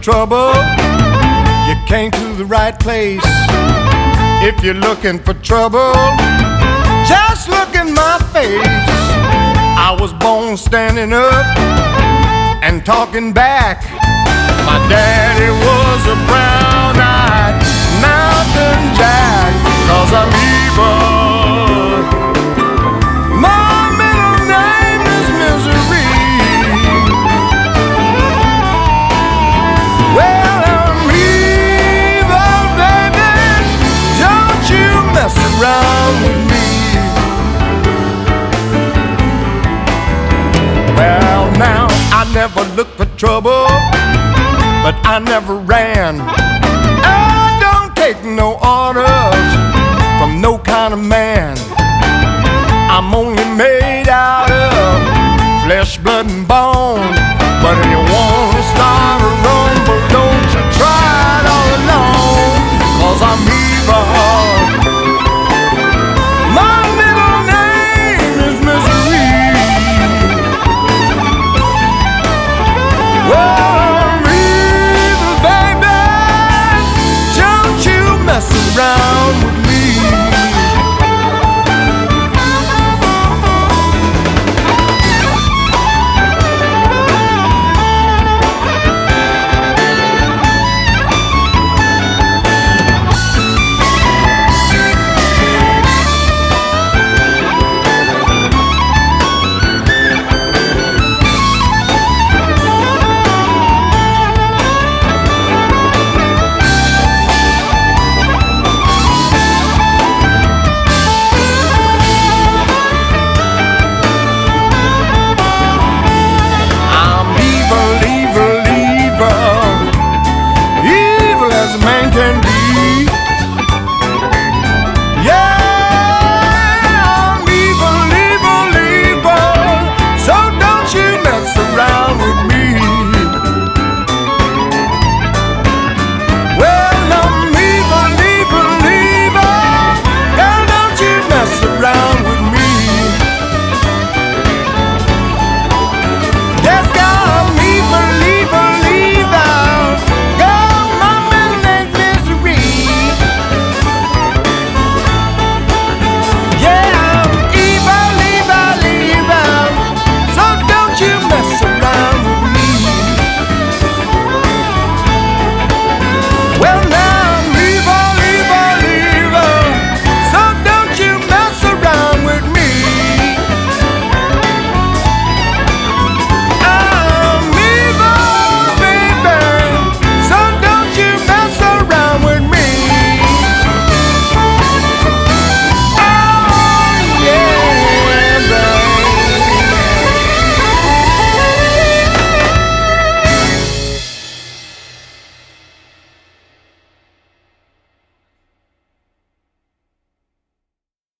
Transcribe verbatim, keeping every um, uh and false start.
trouble, you came to the right place. If you're looking for trouble, just look in my face. I was born standing up and talking back. My daddy was a brown-eyed mountain jack, 'cause I'm evil. My middle name is Misery. Well, I'm evil, baby. Don't you mess around with me. Well, now I never looked for trouble, but I never ran.